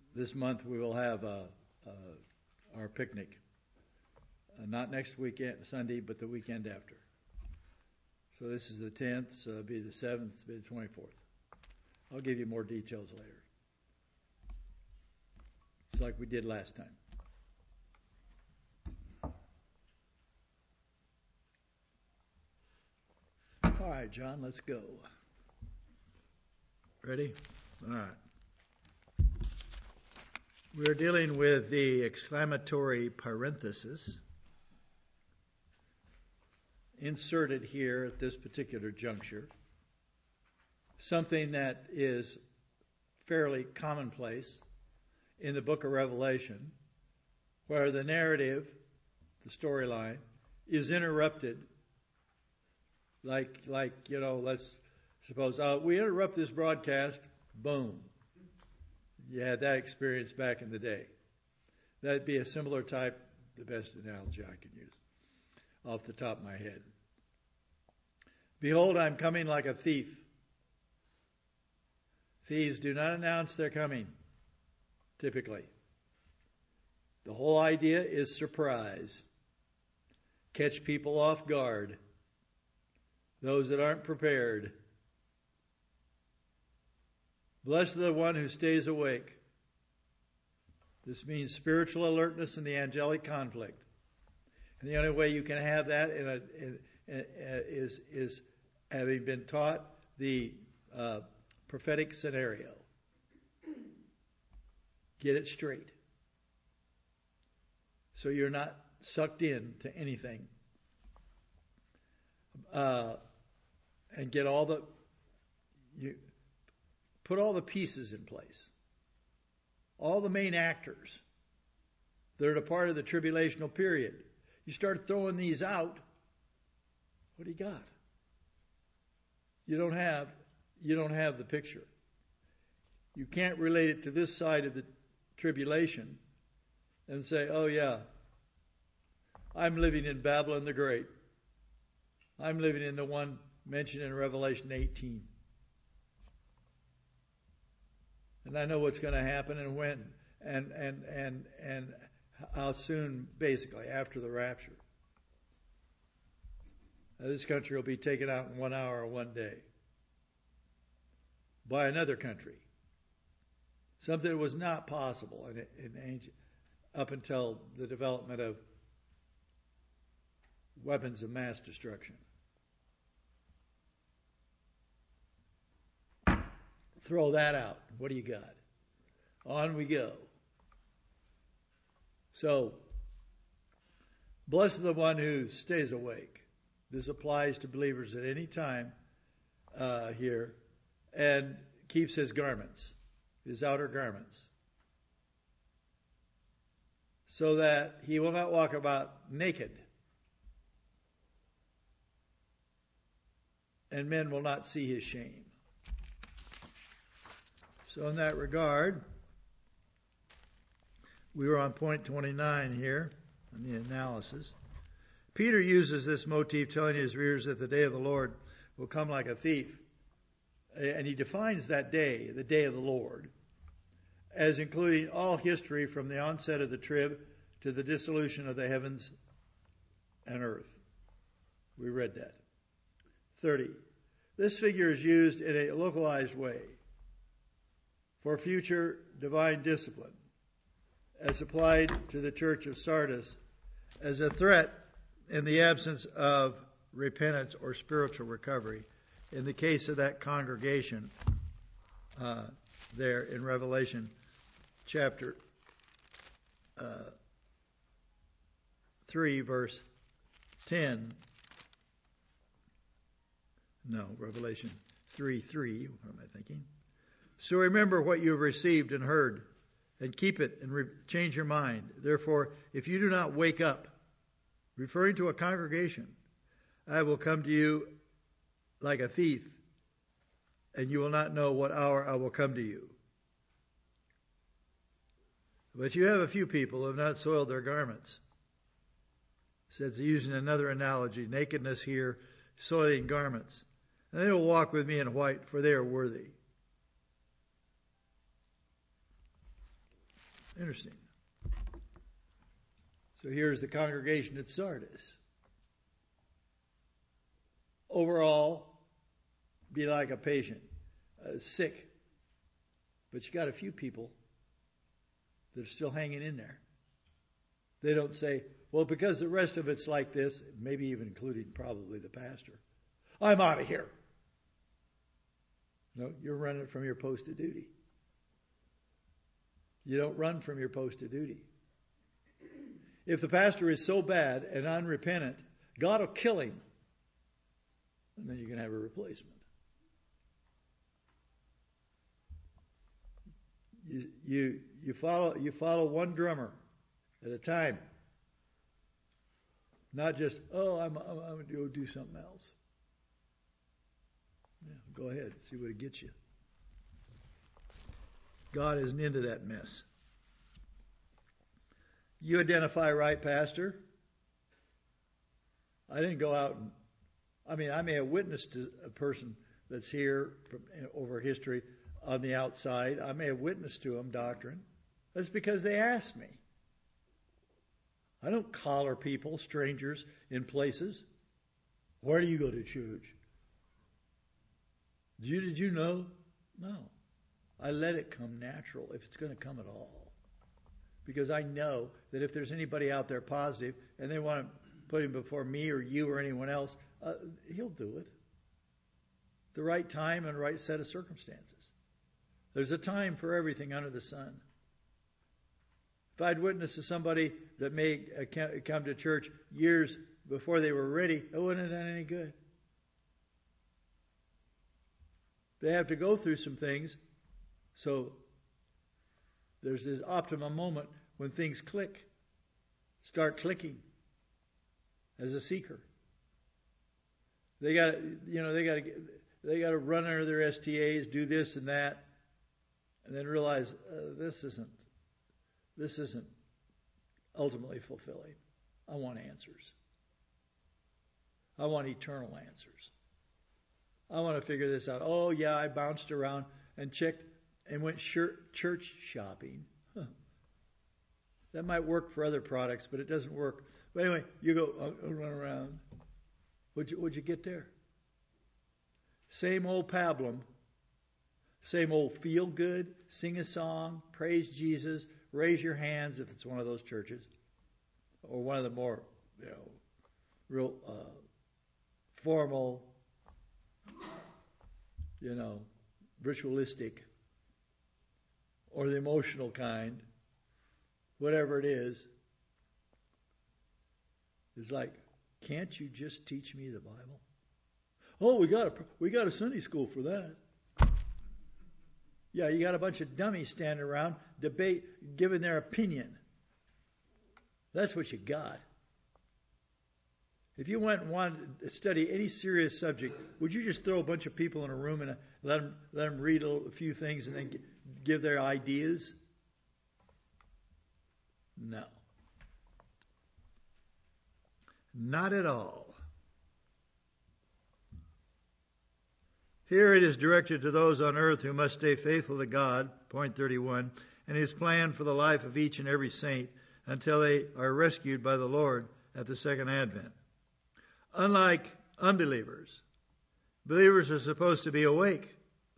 this month we will have our picnic. Not next weekend, Sunday, but the weekend after. So this is the 10th, so it'll be the 7th, it'll be the 24th. I'll give you more details later. It's like we did last time. All right, John, let's go. Ready? All right. We're dealing with the exclamatory parenthesis inserted here at this particular juncture. Something that is fairly commonplace in the book of Revelation, where the narrative, the storyline, is interrupted. Like let's suppose we interrupt this broadcast, boom. You had that experience back in the day. That'd be a similar type, the best analogy I can use off the top of my head. Behold, I'm coming like a thief. Thieves do not announce they're coming, typically. The whole idea is surprise. Catch people off guard. Those that aren't prepared. Blessed are the one who stays awake. This means spiritual alertness in the angelic conflict. And the only way you can have that is having been taught the prophetic scenario. Get it straight. So you're not sucked in to anything. And get put all the pieces in place. All the main actors that are a part of the tribulational period. You start throwing these out, what do you got? You don't have the picture. You can't relate it to this side of the tribulation and say, oh yeah, I'm living in Babylon the Great. I'm living in the one mentioned in Revelation 18. And I know what's going to happen and when and how soon, basically, after the rapture. Now, this country will be taken out in 1 hour or 1 day by another country. Something that was not possible in ancient, up until the development of weapons of mass destruction. Throw that out. What do you got? On we go. So, blessed is the one who stays awake. This applies to believers at any time here, and keeps his garments, his outer garments, so that he will not walk about naked, and men will not see his shame. So in that regard, we were on point 29 here in the analysis. Peter uses this motif telling his readers that the day of the Lord will come like a thief. And he defines that day, the day of the Lord, as including all history from the onset of the trib to the dissolution of the heavens and earth. We read that. 30. This figure is used in a localized way for future divine discipline, as applied to the church of Sardis, as a threat in the absence of repentance or spiritual recovery. In the case of that congregation there in Revelation chapter 3, verse 10. No, Revelation 3:3. What am I thinking? So remember what you have received and heard, and keep it and change your mind. Therefore, if you do not wake up, referring to a congregation, I will come to you like a thief, and you will not know what hour I will come to you. But you have a few people who have not soiled their garments. Says using another analogy, nakedness here, soiling garments. And they will walk with me in white, for they are worthy. Interesting. So here's the congregation at Sardis. Overall, be like a patient, sick. But you got a few people that are still hanging in there. They don't say, well, because the rest of it's like this, maybe even including probably the pastor, I'm out of here. No, you're running from your post of duty. You don't run from your post of duty. If the pastor is so bad and unrepentant, God will kill him. And then you can have a replacement. You follow one drummer at a time. Not just, I'm going to go do something else. Yeah, go ahead, see what it gets you. God isn't into that mess. You identify right, Pastor. I didn't go out and, I may have witnessed to a person that's here from, over history on the outside. I may have witnessed to them doctrine. That's because they asked me. I don't collar people, strangers, in places. Where do you go to church? Did you know? No. I let it come natural, if it's going to come at all. Because I know that if there's anybody out there positive and they want to put him before me or you or anyone else, he'll do it. The right time and right set of circumstances. There's a time for everything under the sun. If I'd witnessed to somebody that may come to church years before they were ready, it wouldn't have done any good. They have to go through some things, so there's this optimum moment when things click, start clicking as a seeker. They got to run under their STAs, do this and that, and then realize this isn't ultimately fulfilling. I want answers. I want eternal answers. I want to figure this out. Oh yeah, I bounced around and checked and went church shopping. Huh. That might work for other products, but it doesn't work. But anyway, you go run around. What'd you get there? Same old pablum. Same old feel good, sing a song, praise Jesus, raise your hands if it's one of those churches, or one of the more, real formal, ritualistic, or the emotional kind, whatever it is. It's like, can't you just teach me the Bible? Oh, we got a Sunday school for that. Yeah, you got a bunch of dummies standing around, debate, giving their opinion. That's what you got. If you went and wanted to study any serious subject, would you just throw a bunch of people in a room and let them read a few things and then give their ideas? No. Not at all. Here it is directed to those on earth who must stay faithful to God, point 31, and His plan for the life of each and every saint until they are rescued by the Lord at the second advent. Unlike unbelievers, believers are supposed to be awake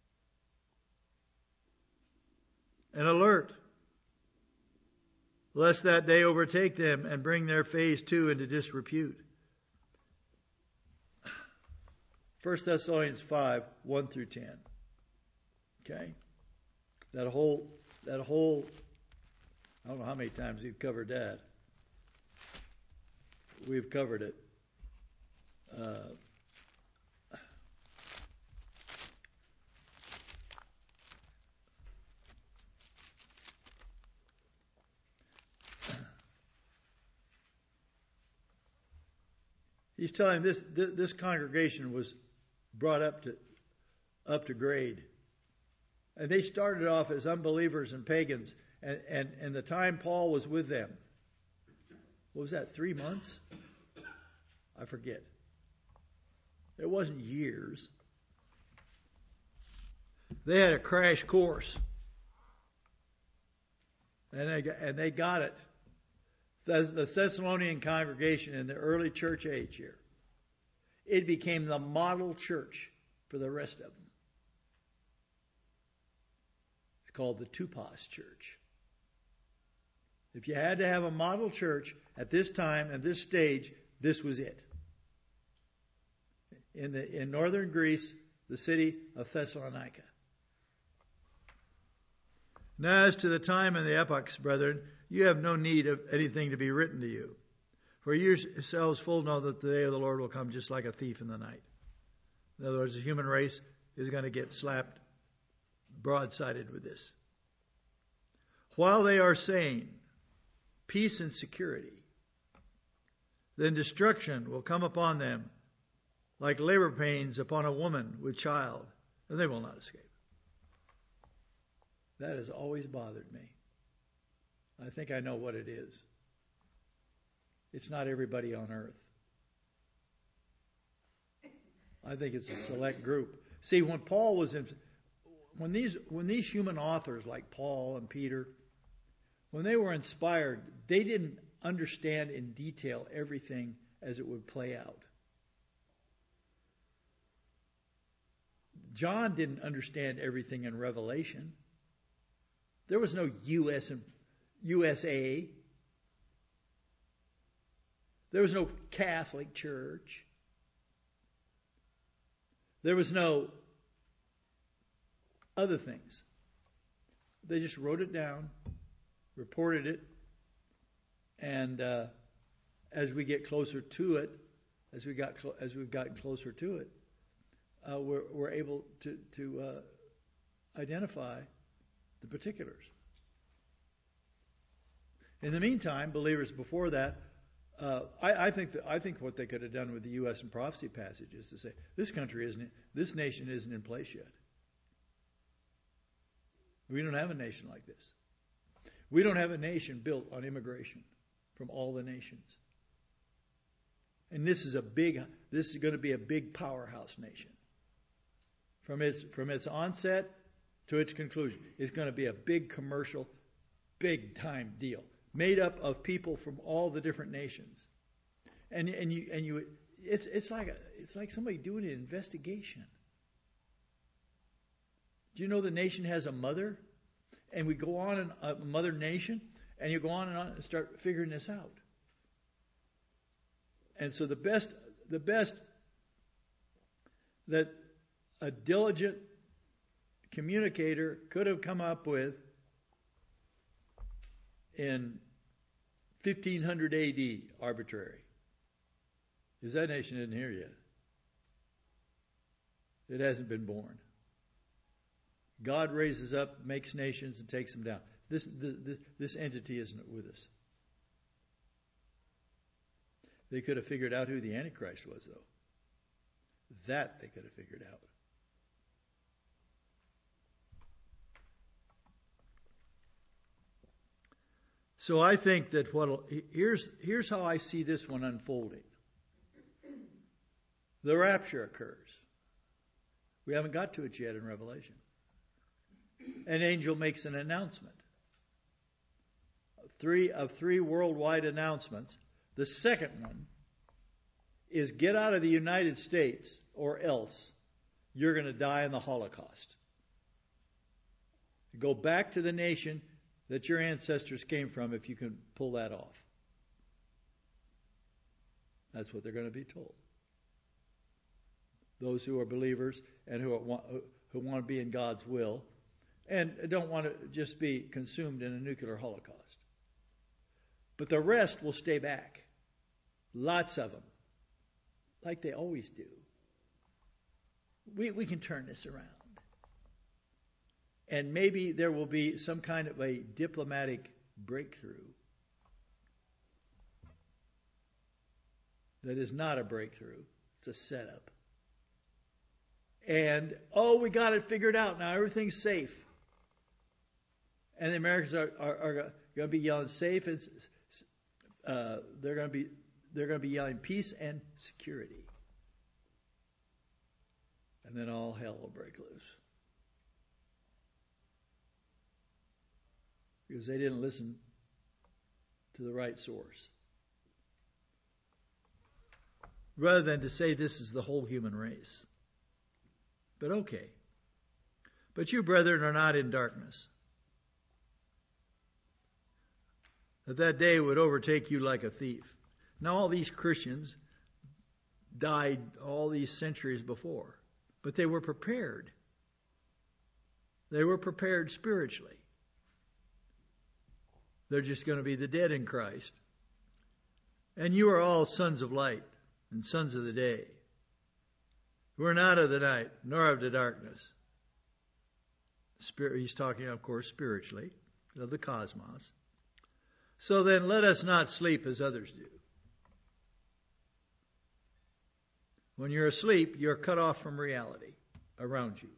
and alert, lest that day overtake them and bring their phase 2 into disrepute. 1 Thessalonians 5, 1 through 10. Okay? That whole, I don't know how many times we've covered that. We've covered it. He's telling this congregation was brought up to grade. And they started off as unbelievers and pagans. And the time Paul was with them, what was that, 3 months? I forget. It wasn't years. They had a crash course. And they got it. The Thessalonian congregation in the early church age here, it became the model church for the rest of them. It's called the Tupas Church. If you had to have a model church at this time and this stage, this was it. In northern Greece, the city of Thessalonica. Now, as to the time and the epochs, brethren, you have no need of anything to be written to you. For you yourselves full know that the day of the Lord will come just like a thief in the night. In other words, the human race is going to get slapped broadsided with this. While they are saying peace and security, then destruction will come upon them like labor pains upon a woman with child, and they will not escape. That has always bothered me. I think I know what it is. It's not everybody on earth. I think it's a select group. See, when Paul was in, when these human authors like Paul and Peter, when they were inspired, they didn't understand in detail everything as it would play out. John didn't understand everything in Revelation. There was no USA. There was no Catholic Church. There was no other things. They just wrote it down, reported it, and as we get closer to it, as we've gotten closer to it, we're able to identify the particulars. In the meantime, believers before that, I think what they could have done with the U.S. and prophecy passage is to say, this nation isn't in place yet. We don't have a nation like this. We don't have a nation built on immigration from all the nations. And this is going to be a big powerhouse nation. From its onset to its conclusion, it's going to be a big commercial, big time deal, made up of people from all the different nations. It's like somebody doing an investigation. Do you know the nation has a mother? And we go on in a mother nation, and you go on and start figuring this out. And so the best that a diligent communicator could have come up with in 1500 AD, arbitrary, is that nation isn't here yet. It hasn't been born. God raises up, makes nations, and takes them down. This entity isn't with us. They could have figured out who the Antichrist was, though. That they could have figured out. So I think that here's how I see this one unfolding. The rapture occurs. We haven't got to it yet in Revelation. An angel makes an announcement. Three worldwide announcements. The second one is get out of the United States or else you're going to die in the Holocaust. Go back to the nation that your ancestors came from if you can pull that off. That's what they're going to be told. Those who are believers and who want to be in God's will and don't want to just be consumed in a nuclear holocaust. But the rest will stay back. Lots of them. Like they always do. We can turn this around. And maybe there will be some kind of a diplomatic breakthrough that is not a breakthrough. It's a setup. And, we got it figured out. Now everything's safe. And the Americans are going to be yelling safe. And they're going to be yelling peace and security. And then all hell will break loose. because they didn't listen to the right source. Rather than to say this is the whole human race. But okay. But you, brethren, are not in darkness, that day would overtake you like a thief. Now all these Christians died all these centuries before, but they were prepared. They were prepared spiritually. They're just going to be the dead in Christ. And you are all sons of light and sons of the day. We're not of the night, nor of the darkness. He's talking, of course, spiritually, of the cosmos. So then let us not sleep as others do. When you're asleep, you're cut off from reality around you.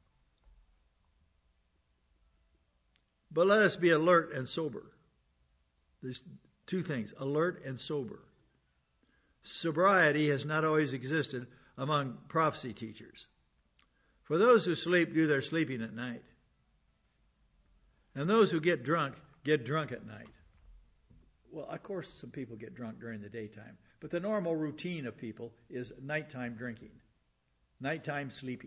But let us be alert and sober. There's two things, alert and sober. Sobriety has not always existed among prophecy teachers. For those who sleep do their sleeping at night. And those who get drunk at night. Well, of course, some people get drunk during the daytime. But the normal routine of people is nighttime drinking, nighttime sleeping.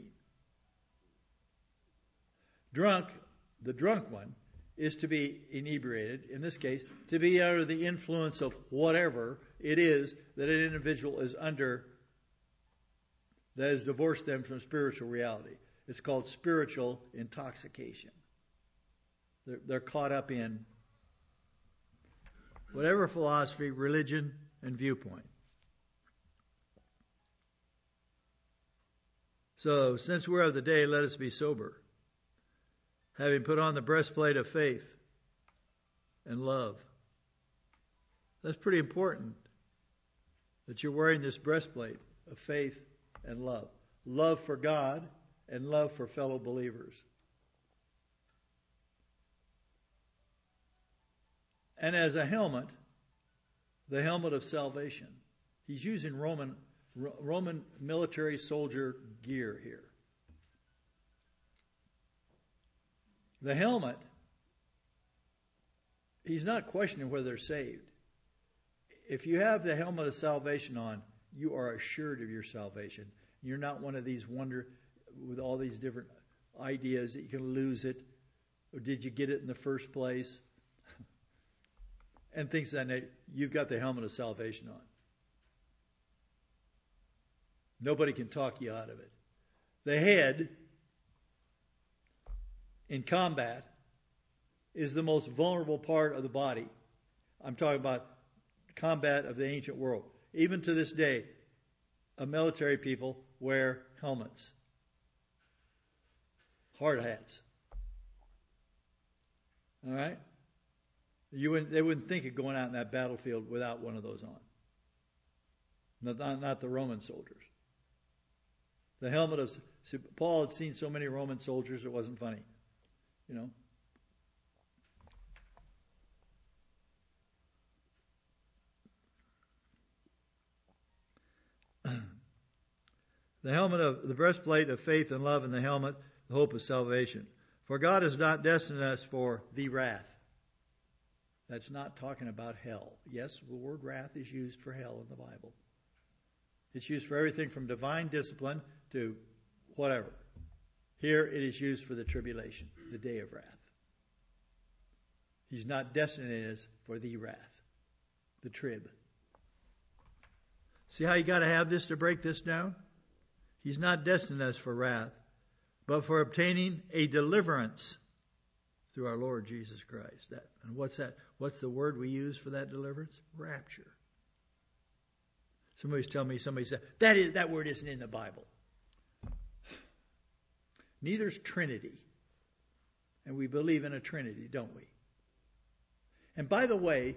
The drunk one, is to be inebriated, in this case, to be under the influence of whatever it is that an individual is under that has divorced them from spiritual reality. It's called spiritual intoxication. They're caught up in whatever philosophy, religion, and viewpoint. So, since we're of the day, let us be sober, having put on the breastplate of faith and love. That's pretty important, that you're wearing this breastplate of faith and love. Love for God and love for fellow believers. And as a helmet, the helmet of salvation. He's using Roman military soldier gear here. The helmet, he's not questioning whether they're saved. If you have the helmet of salvation on, you are assured of your salvation. You're not one of these with all these different ideas that you can lose it, or did you get it in the first place, and things like that. You've got the helmet of salvation on. Nobody can talk you out of it. The head in combat is the most vulnerable part of the body. I'm talking about combat of the ancient world. Even to this day, military people wear helmets, hard hats. All right? They wouldn't think of going out in that battlefield without one of those on. Not the Roman soldiers. The helmet of Paul had seen so many Roman soldiers it wasn't funny. You know. The helmet of the breastplate of faith and love, and the helmet, the hope of salvation. For God has not destined us for the wrath. That's not talking about hell. Yes, the word wrath is used for hell in the Bible. It's used for everything from divine discipline to whatever. Here it is used for the tribulation, the day of wrath. He's not destining us for the wrath, the trib. See how you got to have this to break this down? He's not destined us for wrath, but for obtaining a deliverance through our Lord Jesus Christ. And what's that? What's the word we use for that deliverance? Rapture. Somebody said, that word isn't in the Bible. Neither's Trinity. And we believe in a Trinity, don't we? And by the way,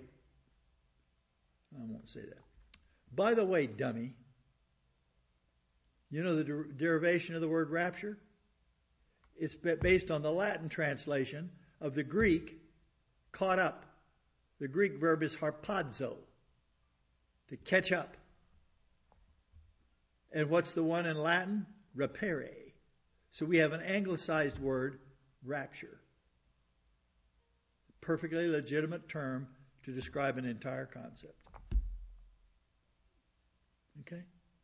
I won't say that. By the way, dummy, you know the derivation of the word rapture? It's based on the Latin translation of the Greek, caught up. The Greek verb is harpazo, to catch up. And what's the one in Latin? Rapere. So we have an anglicized word, rapture. perfectly legitimate term to describe an entire concept. Okay?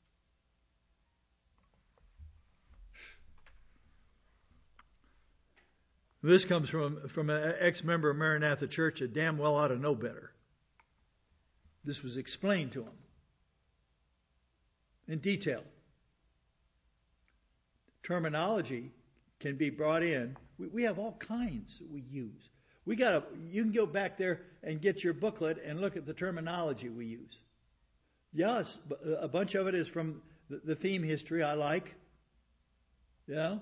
This comes from an ex-member of Maranatha Church that damn well ought to know better. This was explained to him in detail. Terminology can be brought in. We have all kinds we use. You can go back there and get your booklet and look at the terminology we use. Yes, a bunch of it is from the theme history I like. You know?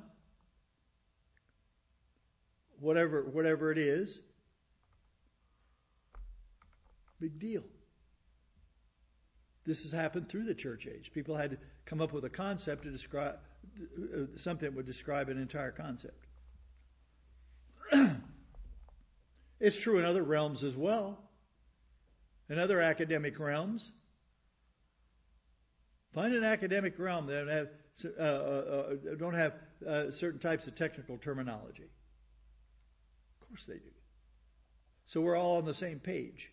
Whatever it is. Big deal. This has happened through the church age. People had to come up with a concept to describe something that would describe an entire concept. It's true in other realms as well. In other academic realms. Find an academic realm that don't have certain types of technical terminology. Of course they do. So we're all on the same page.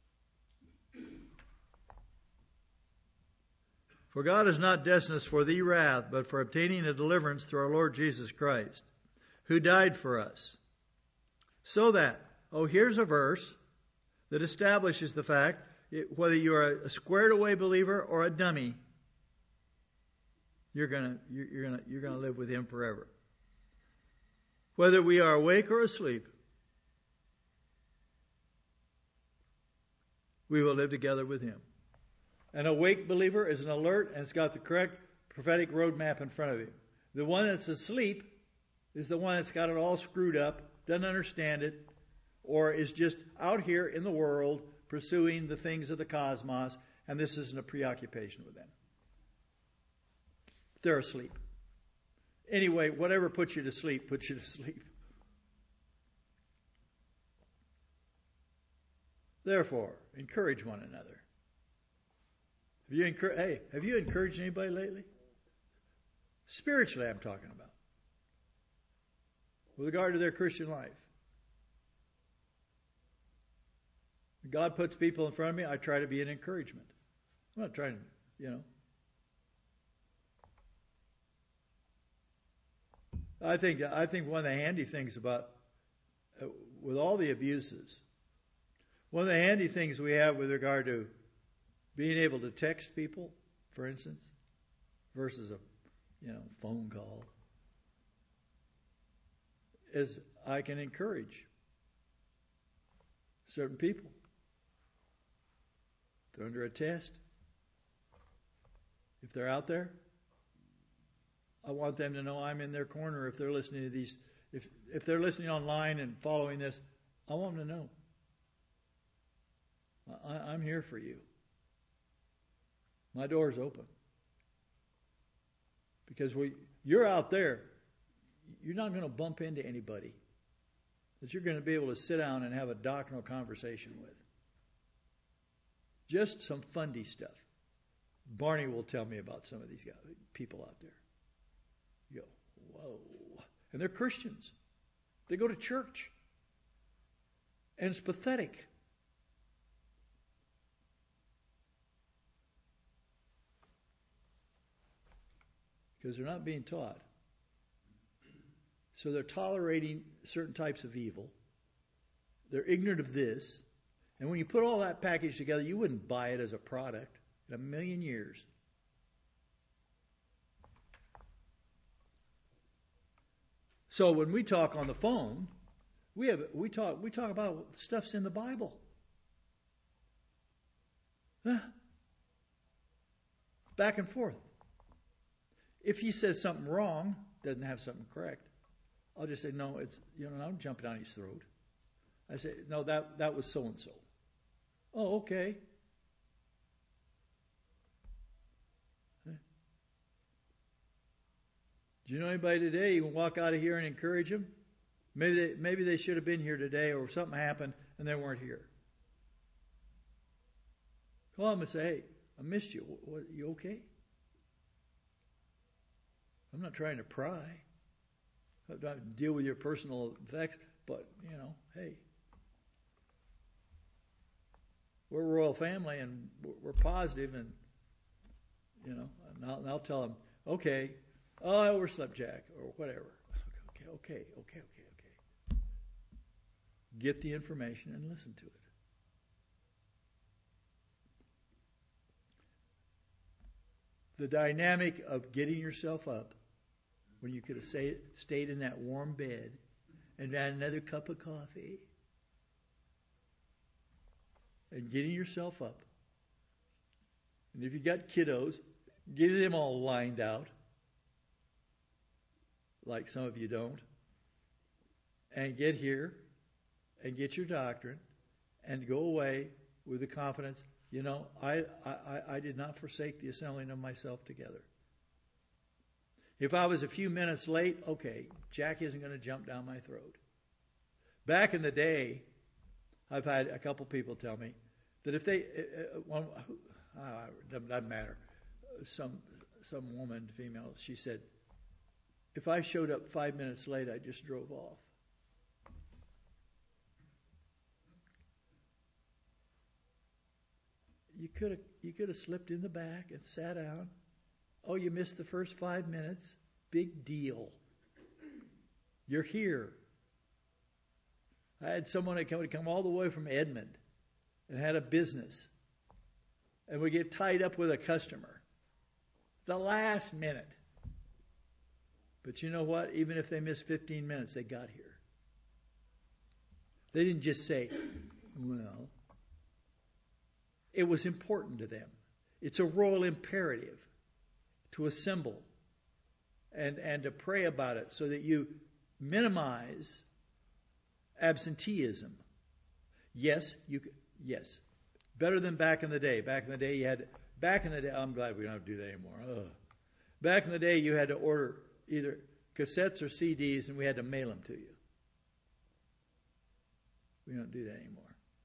For God has not destined us for the wrath, but for obtaining a deliverance through our Lord Jesus Christ, who died for us. So that, here's a verse that establishes the fact, whether you're a squared away believer or a dummy, you're gonna live with Him forever. Whether we are awake or asleep, we will live together with Him. An awake believer is an alert and has got the correct prophetic roadmap in front of him. The one that's asleep is the one that's got it all screwed up, doesn't understand it, or is just out here in the world pursuing the things of the cosmos, and this isn't a preoccupation with them. They're asleep. Anyway, whatever puts you to sleep, puts you to sleep. Therefore, encourage one another. Have you encouraged anybody lately? Spiritually, I'm talking about. With regard to their Christian life. When God puts people in front of me, I try to be an encouragement. I'm not trying to, I think one of the handy things about, with all the abuses, one of the handy things we have with regard to being able to text people, for instance, versus a phone call, is I can encourage certain people. If they're under a test, if they're out there, I want them to know I'm in their corner. If they're listening to these, if they're listening online and following this, I want them to know I'm here for you. My door's open. Because you're out there, you're not going to bump into anybody that you're going to be able to sit down and have a doctrinal conversation with. Just some fundy stuff. Barney will tell me about some of these people out there. You go, whoa. And they're Christians. They go to church. And it's pathetic. Because they're not being taught. So they're tolerating certain types of evil. They're ignorant of this. And when you put all that package together, you wouldn't buy it as a product in a million years. So when we talk on the phone, we talk about stuff's in the Bible. Back and forth. If he says something wrong, doesn't have something correct, I'll just say, no, it's, I'm jumping down his throat. I say, no, that was so-and-so. Oh, okay. Do you know anybody today? You can walk out of here and encourage them. Maybe they should have been here today, or something happened and they weren't here. Call them and say, hey, I missed you. You okay? I'm not trying to pry. I'm not deal with your personal effects, but, hey. we're a royal family and we're positive, and and I'll tell them, okay, oh, I overslept, Jack, or whatever. Okay. Get the information and listen to it. The dynamic of getting yourself up when you could have stayed in that warm bed and had another cup of coffee, and getting yourself up. And if you got kiddos, get them all lined out, like some of you don't, and get here and get your doctrine and go away with the confidence, I did not forsake the assembling of myself together. If I was a few minutes late, okay, Jack isn't going to jump down my throat. Back in the day, I've had a couple people tell me that if they, doesn't matter, some woman, female, she said, if I showed up 5 minutes late, I just drove off. You could have slipped in the back and sat down. Oh, you missed the first 5 minutes? Big deal. You're here. I had someone that would come all the way from Edmond and had a business, and would get tied up with a customer the last minute. But you know what? Even if they missed 15 minutes, they got here. They didn't just say, well, it was important to them. It's a royal imperative to assemble and to pray about it so that you minimize absenteeism. Yes, better than back in the day. Back in the day, I'm glad we don't have to do that anymore. Ugh. Back in the day, you had to order either cassettes or CDs, and we had to mail them to you. We don't do that anymore.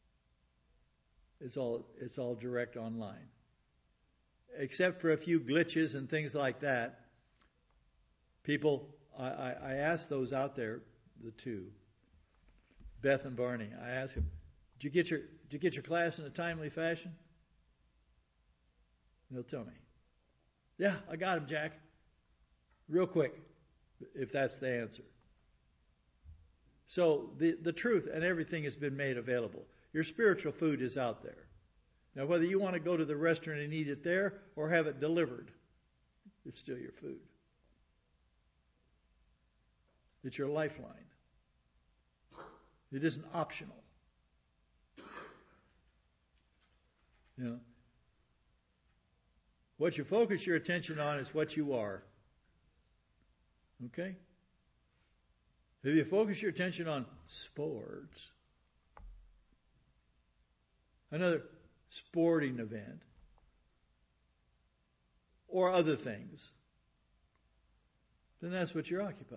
It's all direct online. Except for a few glitches and things like that. People, I asked those out there, the two, Beth and Barney. I asked them, did you get your class in a timely fashion? And they'll tell me, yeah, I got him, Jack. Real quick, if that's the answer. So the truth and everything has been made available. Your spiritual food is out there. Now, whether you want to go to the restaurant and eat it there or have it delivered, it's still your food. It's your lifeline. It isn't optional. What you focus your attention on is what you are. Okay? If you focus your attention on sports, another sporting event, or other things, then that's what you're occupied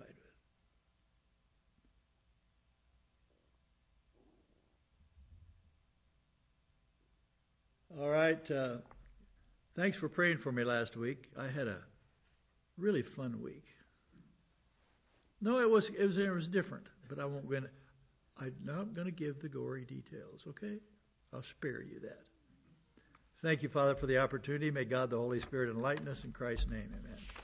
with. All right. Thanks for praying for me last week. I had a really fun week. No, it was different, but I'm not going to give the gory details, okay? I'll spare you that. Thank you, Father, for the opportunity. May God the Holy Spirit enlighten us in Christ's name. Amen.